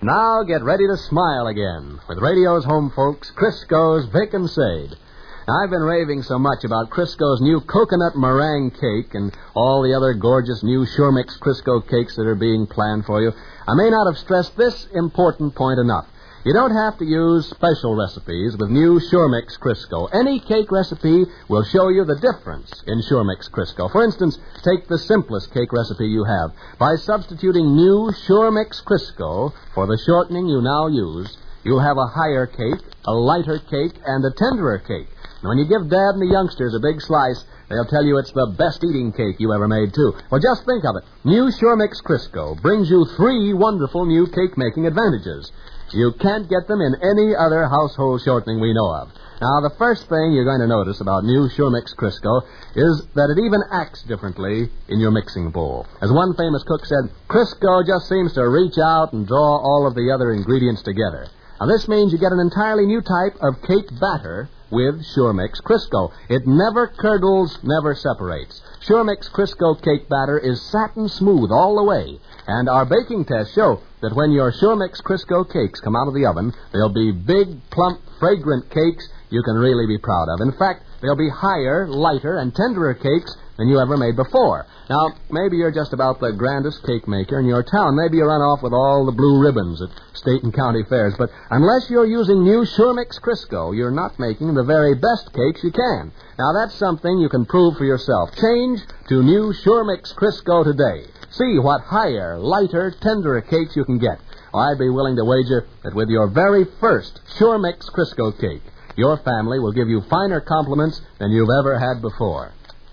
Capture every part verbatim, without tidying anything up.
Now get ready to smile again with radio's home folks, Crisco's Vic and Sade. Now, I've been raving so much about Crisco's new coconut meringue cake and all the other gorgeous new Sure Mix Crisco cakes that are being planned for you. I may not have stressed this important point enough. You don't have to use special recipes with new Sure Mix Crisco. Any cake recipe will show you the difference in Sure Mix Crisco. For instance, take the simplest cake recipe you have. By substituting new Sure Mix Crisco for the shortening you now use, you'll have a higher cake, a lighter cake, and a tenderer cake. And when you give Dad and the youngsters a big slice, they'll tell you it's the best eating cake you ever made, too. Well, just think of it. New Sure Mix Crisco brings you three wonderful new cake-making advantages. You can't get them in any other household shortening we know of. Now, the first thing you're going to notice about new Sure Mix Crisco is that it even acts differently in your mixing bowl. As one famous cook said, Crisco just seems to reach out and draw all of the other ingredients together. Now, this means you get an entirely new type of cake batter with Sure Mix Crisco. It never curdles, never separates. Sure Mix Crisco cake batter is satin smooth all the way. And our baking tests show that when your Sure Mix Crisco cakes come out of the oven, they'll be big, plump, fragrant cakes you can really be proud of. In fact, they'll be higher, lighter, and tenderer cakes than you ever made before. Now, maybe you're just about the grandest cake maker in your town. Maybe you run off with all the blue ribbons at state and county fairs. But unless you're using new Sure Mix Crisco, you're not making the very best cakes you can. Now, that's something you can prove for yourself. Change to new Sure Mix Crisco today. See what higher, lighter, tenderer cakes you can get. Oh, I'd be willing to wager that with your very first Sure Mix Crisco cake, your family will give you finer compliments than you've ever had before.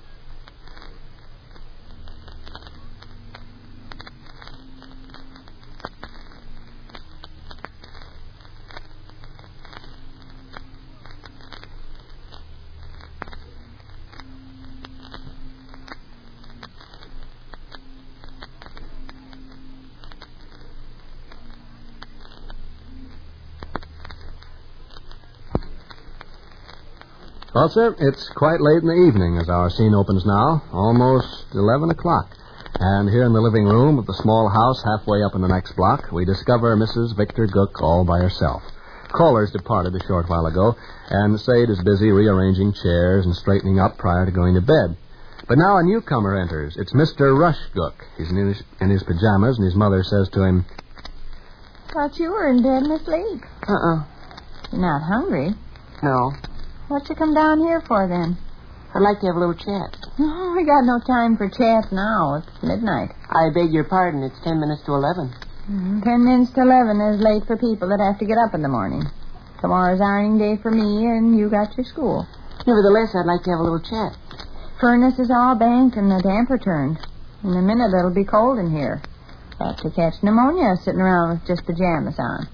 Well, sir, it's quite late in the evening as our scene opens now, almost eleven o'clock. And here in the living room of the small house halfway up in the next block, we discover Missus Victor Gook all by herself. Callers departed a short while ago, and Sade is busy rearranging chairs and straightening up prior to going to bed. But now a newcomer enters. It's Mister Rush Gook. He's in his, in his pajamas, and his mother says to him, Thought you were in bed and asleep. Uh-uh. You're not hungry? No. What you come down here for, then? I'd like to have a little chat. Oh, we got no time for chat now. It's midnight. I beg your pardon. It's ten minutes to eleven. Mm, ten minutes to eleven is late for people that have to get up in the morning. Tomorrow's ironing day for me, and you got your school. Nevertheless, I'd like to have a little chat. Furnace is all banked and the damper turned. In a minute, it'll be cold in here. Have to catch pneumonia sitting around with just pajamas on.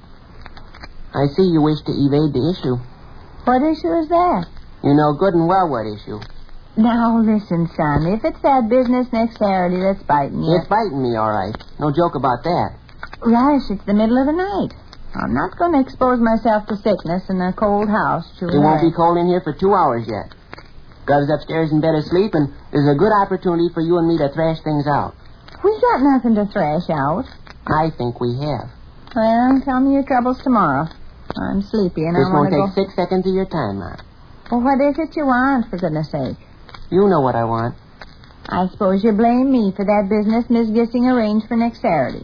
I see you wish to evade the issue. What issue is that? You know good and well what issue. Now, listen, son. If it's that business next Saturday that's biting you... It's biting me, all right. No joke about that. Rush, it's the middle of the night. I'm not going to expose myself to sickness in a cold house. It won't be cold in here for two hours yet. Gus is upstairs in bed asleep, and there's a good opportunity for you and me to thrash things out. We got nothing to thrash out. I think we have. Well, tell me your troubles tomorrow. I'm sleepy, and this I want to go... This won't take six seconds of your time, Ma. Well, what is it you want, for goodness sake? You know what I want. I suppose you blame me for that business Miss Gissing arranged for next Saturday.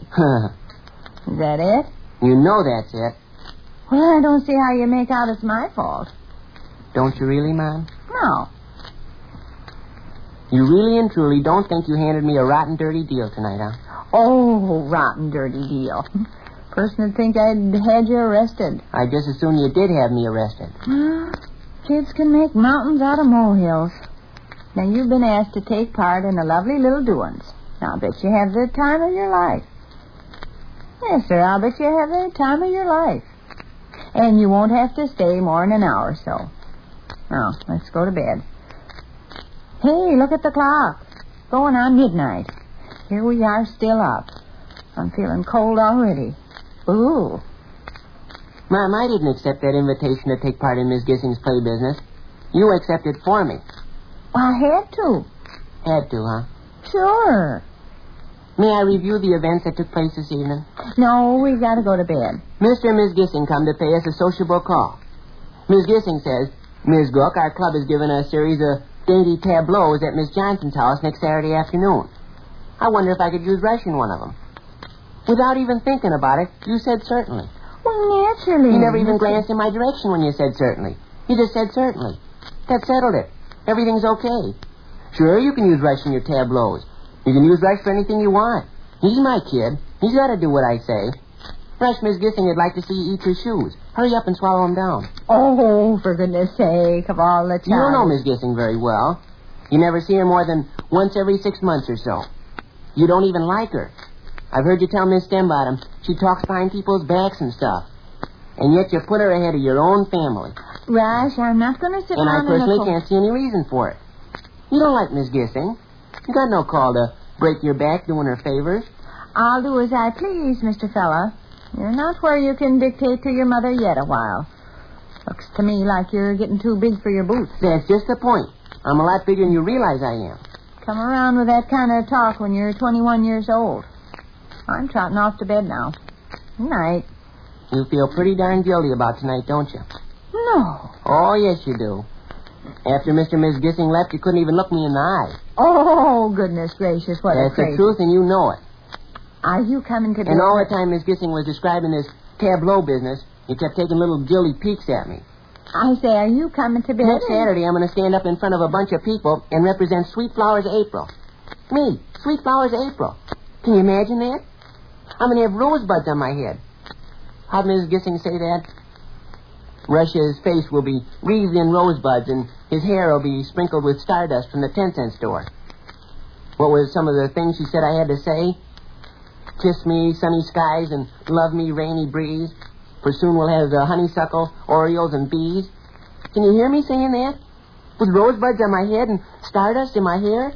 Is that it? You know that's it. Well, I don't see how you make out it's my fault. Don't you really, Mom? No. You really and truly don't think you handed me a rotten, dirty deal tonight, huh? Oh, rotten, dirty deal. Person would think I'd had you arrested. I'd just as soon you did have me arrested. Well, kids can make mountains out of molehills. Now, you've been asked to take part in a lovely little doings. Now, I'll bet you have the time of your life. Yes, sir, I'll bet you have the time of your life. And you won't have to stay more than an hour or so. Now, let's go to bed. Hey, look at the clock. Going on midnight. Here we are still up. I'm feeling cold already. Ooh. Mom, I didn't accept that invitation to take part in Miss Gissing's play business. You accepted for me. I had to. Had to, huh? Sure. May I review the events that took place this evening? No, we've got to go to bed. Mister and Miss Gissing come to pay us a sociable call. Miss Gissing says, Miss Gook, our club has given a series of dainty tableaux at Miss Johnson's house next Saturday afternoon. I wonder if I could use Rush in one of them. Without even thinking about it, you said certainly. Well, naturally. You never even glanced in my direction when you said certainly. You just said certainly. That settled it. Everything's okay. Sure, you can use Rush in your tableaux. You can use Rush for anything you want. He's my kid. He's got to do what I say. Rush, Miss Gissing would like to see you eat your shoes. Hurry up and swallow them down. Oh, for goodness sake, of all the time. You don't know Miss Gissing very well. You never see her more than once every six months or so. You don't even like her. I've heard you tell Miss Stembottom she talks behind people's backs and stuff. And yet you put her ahead of your own family. Rush, I'm not going to sit And I around personally in the... can't see any reason for it. You don't like Miss Gissing. You got no call to break your back doing her favors. I'll do as I please, Mister Fella. You're not where you can dictate to your mother yet a while. Looks to me like you're getting too big for your boots. That's just the point. I'm a lot bigger than you realize I am. Come around with that kind of talk when you're twenty-one years old. I'm trotting off to bed now. Good night. You feel pretty darn guilty about tonight, don't you? No. Oh, yes, you do. After Mister and Miss Gissing left, you couldn't even look me in the eye. Oh, goodness gracious, what That's a crazy... the truth, and you know it. Are you coming to bed? And all the time Miss Gissing was describing this tableau business, you kept taking little guilty peeks at me. I say, are you coming to bed? Next Saturday, I'm going to stand up in front of a bunch of people and represent Sweet Flowers April. Me, Sweet Flowers April. Can you imagine that? I'm going to have rosebuds on my head. How'd Missus Gissing say that? Rush's face will be wreathed in rosebuds, and his hair will be sprinkled with stardust from the ten-cent store. What were some of the things she said I had to say? Kiss me, sunny skies, and love me, rainy breeze. For soon we'll have the honeysuckle, orioles, and bees. Can you hear me saying that? With rosebuds on my head and stardust in my hair?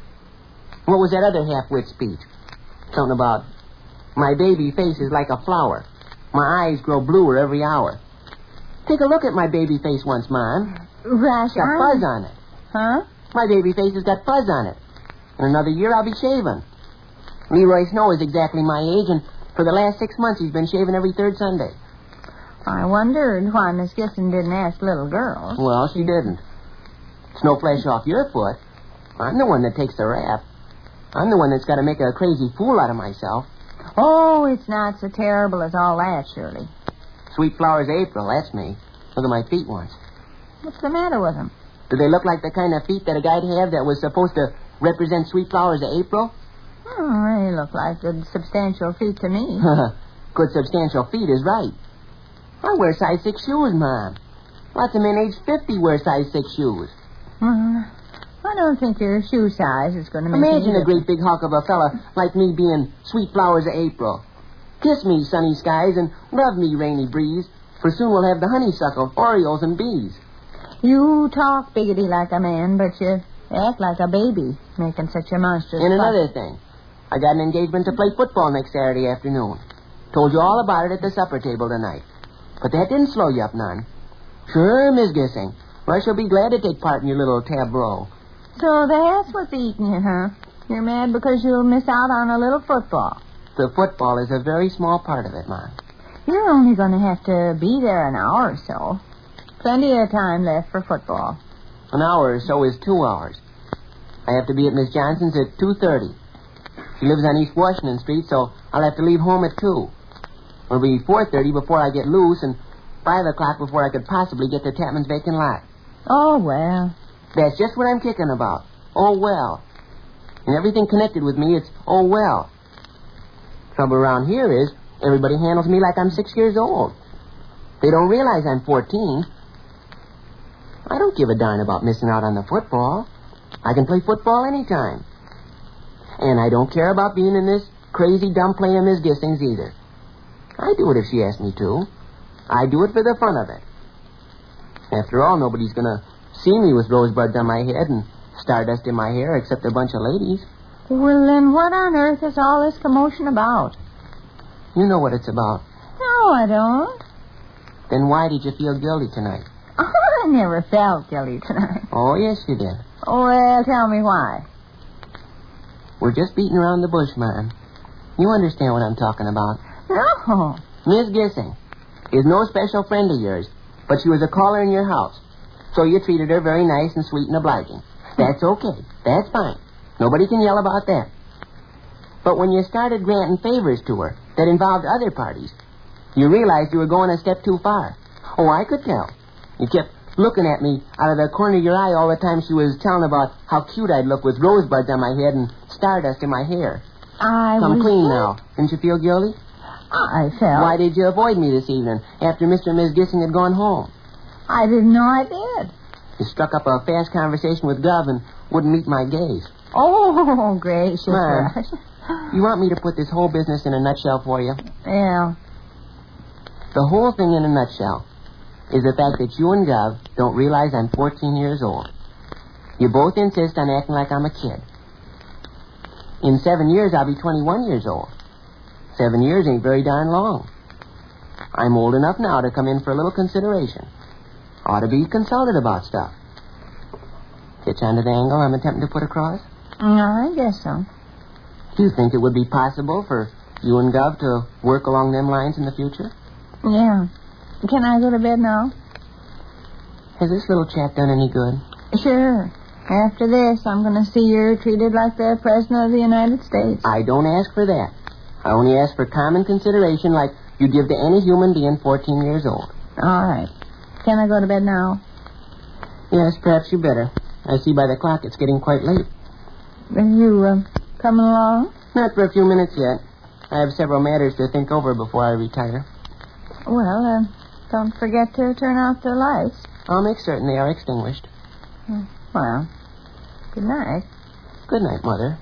What was that other half-wit speech? Something about, my baby face is like a flower. My eyes grow bluer every hour. Take a look at my baby face once, Mom. Rush, It's got I'm... fuzz on it. Huh? My baby face has got fuzz on it. In another year, I'll be shaven. Leroy Snow is exactly my age, and for the last six months, he's been shaving every third Sunday. I wondered why Miss Gissing didn't ask little girls. Well, she didn't. Snow flesh off your foot. I'm the one that takes the rap. I'm the one that's got to make a crazy fool out of myself. Oh, it's not so terrible as all that, Shirley. Sweet Flowers April, that's me. Look at my feet once. What's the matter with them? Do they look like the kind of feet that a guy'd have that was supposed to represent Sweet Flowers April? Oh, they look like good substantial feet to me. Good substantial feet is right. I wear size six shoes, Mom. Lots of men age fifty wear size six shoes. Uh, I don't think your shoe size is going to make Imagine any a great big hunk of a fella like me being Sweet Flowers of April. Kiss me, sunny skies, and love me, rainy breeze, for soon we'll have the honeysuckle, orioles, and bees. You talk biggity like a man, but you act like a baby, making such a monstrous And fuss. another thing. I got an engagement to play football next Saturday afternoon. Told you all about it at the supper table tonight. But that didn't slow you up none. Sure, Miss Gissing. Rush will be glad to take part in your little tableau. So that's what's eating you, huh? You're mad because you'll miss out on a little football. The football is a very small part of it, Mom. You're only going to have to be there an hour or so. Plenty of time left for football. An hour or so is two hours. I have to be at Miss Johnson's at two thirty. She lives on East Washington Street, so I'll have to leave home at two. It'll be four thirty before I get loose, and five o'clock before I could possibly get to Tapman's vacant lot. Oh, well. That's just what I'm kicking about. Oh, well. And everything connected with me, it's oh, well. Trouble around here is everybody handles me like I'm six years old. They don't realize I'm fourteen. I don't give a darn about missing out on the football. I can play football anytime. And I don't care about being in this crazy dumb play of Miss Gissing's either. I do it if she asks me to. I do it for the fun of it. After all, nobody's going to see me with rosebuds on my head and stardust in my hair except a bunch of ladies. Well, then what on earth is all this commotion about? You know what it's about. No, I don't. Then why did you feel guilty tonight? Oh, I never felt guilty tonight. Oh, yes, you did. Well, tell me why. We're just beating around the bush, Mom. You understand what I'm talking about. No. Miss Gissing is no special friend of yours, but she was a caller in your house. So you treated her very nice and sweet and obliging. That's okay. That's fine. Nobody can yell about that. But when you started granting favors to her that involved other parties, you realized you were going a step too far. Oh, I could tell. You kept looking at me out of the corner of your eye all the time she was telling about how cute I'd look with rosebuds on my head and stardust in my hair. I Come was... clean now. Didn't you feel guilty? I felt... Why did you avoid me this evening after Mister and Miss Gissing had gone home? I didn't know I did. You struck up a fast conversation with Gov and wouldn't meet my gaze. Oh, gracious. Mom, Rush. you want me to put this whole business in a nutshell for you? Yeah. The whole thing in a nutshell is the fact that you and Gov don't realize I'm fourteen years old. You both insist on acting like I'm a kid. In seven years, I'll be twenty-one years old. Seven years ain't very darn long. I'm old enough now to come in for a little consideration. Ought to be consulted about stuff. Catch on to the angle I'm attempting to put across? No, I guess so. Do you think it would be possible for you and Gov to work along them lines in the future? Yeah. Can I go to bed now? Has this little chat done any good? Sure. After this, I'm going to see you're treated like the President of the United States. I don't ask for that. I only ask for common consideration like you give to any human being fourteen years old. All right. Can I go to bed now? Yes, perhaps you better. I see by the clock it's getting quite late. Are you uh, coming along? Not for a few minutes yet. I have several matters to think over before I retire. Well, uh, don't forget to turn out the lights. I'll make certain they are extinguished. Well, good night. Good night, Mother.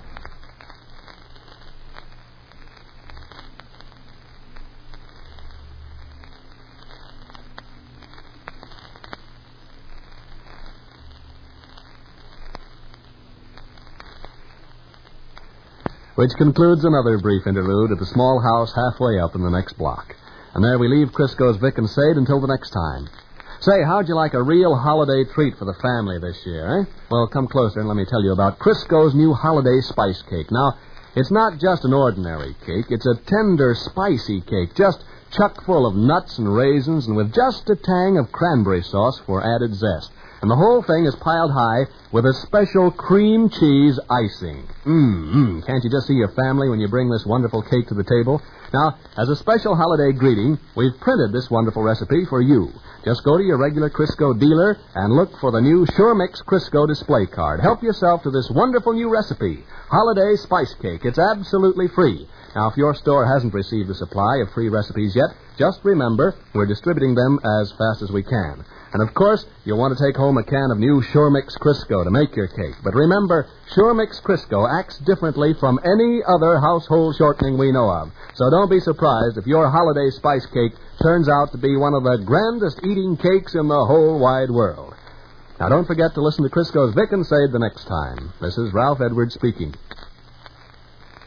Which concludes another brief interlude at the small house halfway up in the next block. And there we leave Crisco's Vic and Sade until the next time. Say, how'd you like a real holiday treat for the family this year, eh? Well, come closer and let me tell you about Crisco's new holiday spice cake. Now, it's not just an ordinary cake. It's a tender, spicy cake, just chock full of nuts and raisins and with just a tang of cranberry sauce for added zest. And the whole thing is piled high with a special cream cheese icing. Mmm, can't you just see your family when you bring this wonderful cake to the table? Now, as a special holiday greeting, we've printed this wonderful recipe for you. Just go to your regular Crisco dealer and look for the new Sure Mix Crisco display card. Help yourself to this wonderful new recipe, Holiday Spice Cake. It's absolutely free. Now, if your store hasn't received a supply of free recipes yet, just remember we're distributing them as fast as we can. And, of course, you'll want to take home a can of new Sure Mix Crisco to make your cake. But remember, Sure Mix Crisco acts differently from any other household shortening we know of. So don't be surprised if your holiday spice cake turns out to be one of the grandest eating cakes in the whole wide world. Now, don't forget to listen to Crisco's Vic and Sade the next time. This is Ralph Edwards speaking.